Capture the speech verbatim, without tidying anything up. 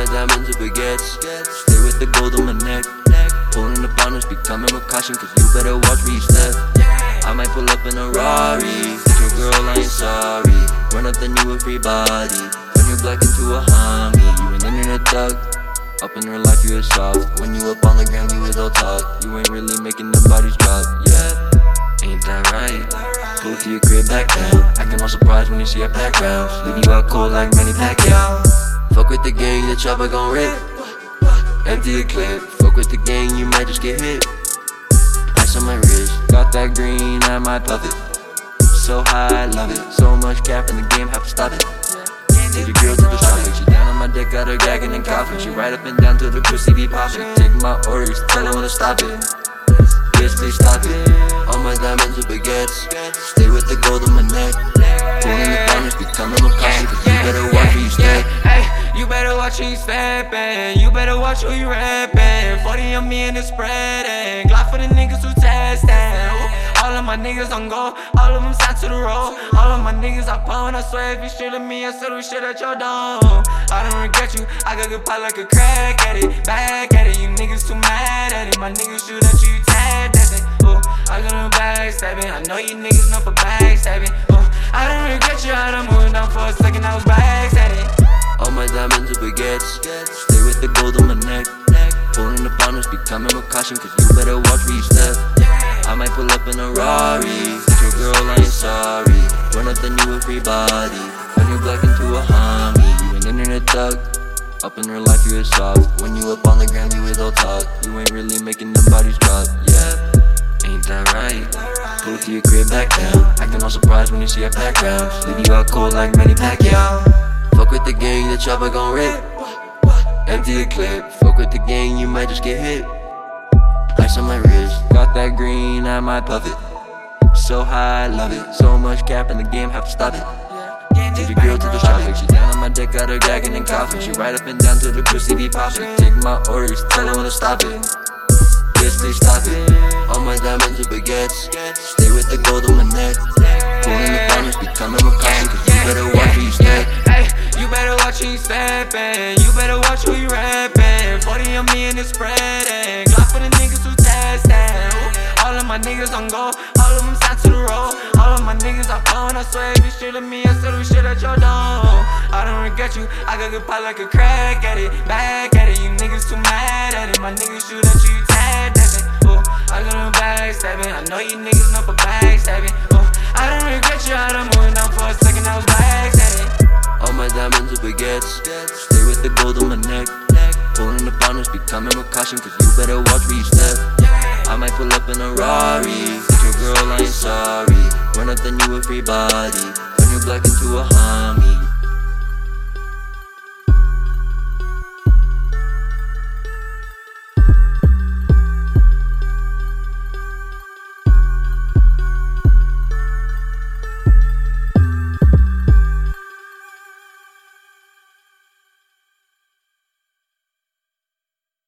my diamonds are baguettes. Stay with the gold on my neck. Pulling up on us, be coming with caution, cause you better watch where you step. I might pull up in a Rari. Hit your girl, I ain't sorry. Run up the new with free body. Turn your black into a homie. You an internet thug. Up in her life, you is soft. When you up on the ground, you is all talk. You ain't really making the bodies drop, yeah. Ain't that right? Go to your crib, back down. Acting all surprised when you see our backgrounds. Leave you out cold like Manny Pacquiao. Fuck with the gang, the chopper gon' rip. Empty the clip. Fuck with the gang, you might just get hit. Ice on my wrist. Got that green, I might puff it. So high, I love it. So much cap in the game, have to stop it. Take your girl to the shopping. She down on my dick, got her gagging and coughing. She right up and down till the pussy be popping. Take my orders, tell her when to stop it. Bitch, please stop it. All my diamonds are baguettes. Stay with the gold on my neck. Pulling the diamonds, be coming with caution, cause you better watch where you step. You better watch who you steppin'. You better watch who you rappin'. forty on me and it's spreading. Glock for the niggas who testin'. All of my niggas on go, all of them side to the road. All of my niggas I pwn, I swear if you shit at me, I said we shit at your dome. I don't regret you, I got good pop like a crack at it. Back at it, you niggas too mad at it. My niggas shoot at you, tag dancing. Ooh, I got no backstabbing, I know you niggas know for backstabbing. Ooh, I don't regret you, I done moved on for a second, I was backstabbing. All my diamonds are baguettes. Stay with the gold on my neck. Pulling up on us, be coming with caution, cause you better watch where you step. I might pull up in a Rari. Hit your girl, I ain't sorry. Run up the new with free body. Turn your black into a homie. You an internet thug. Up in her life, you is soft. When you up on the ground, you is all talk. You ain't really making the bodies drop, yeah. Ain't that right? Go to your crib, back down. Acting all surprised when you see our backgrounds. Leave you out cold like Manny Pacquiao. Fuck with the gang, the chopper gon' rip. Empty the clip. Fuck with the gang, you might just get hit. Ice on my wrist. Got that green, I might puff it. So high, I love it. So much cap in the game, have to stop it. Take your girl to the shopping. She down on my dick, got her gagging and coughing. She right up and down till the pussy be popping. Take my orders, tell her when to stop it. Bitch, please stop it. All my diamonds are baguettes. Stay with the gold on my neck. Pulling the diamonds, be coming with caution, cause you better watch where you step. You better watch who you steppin'. You better watch who you rappin'. forty on me and it's spreading. Glock for the niggas who testin'. All of my niggas on go, all of them side to the road. All of my niggas I phone, I swear if you shit at me, I said we shit at your dome. I don't regret you, I got good pop like a crack at it. Back at it, you niggas too mad at it. My niggas shoot at you, tag dancing. Ooh, I got no backstabbing, I know you niggas know for backstabbing. Ooh, I don't regret you, I done moved on for a second, I was backstabbing. All my diamonds are baguettes. Stay with the gold on my neck. Pulling up on us, be coming with caution, cause you better watch where you step. I might pull up in a Rari. Hit your girl, I ain't sorry. Run up the new with free body. Turn your black into a homie.